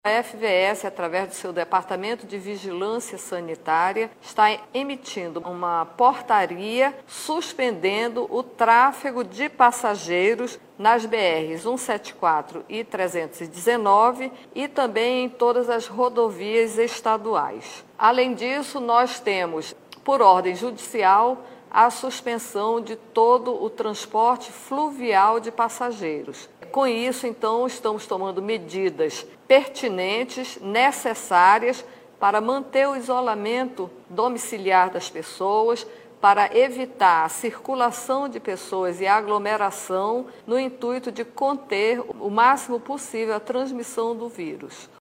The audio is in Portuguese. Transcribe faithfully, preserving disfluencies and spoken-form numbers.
A F V S, através do seu Departamento de Vigilância Sanitária, está emitindo uma portaria suspendendo o tráfego de passageiros nas B Rs cento e setenta e quatro e trezentos e dezenove e também em todas as rodovias estaduais. Além disso, nós temos, por ordem judicial, a suspensão de todo o transporte fluvial de passageiros. Com isso, então, estamos tomando medidas pertinentes, necessárias, para manter o isolamento domiciliar das pessoas, para evitar a circulação de pessoas e a aglomeração, no intuito de conter o máximo possível a transmissão do vírus.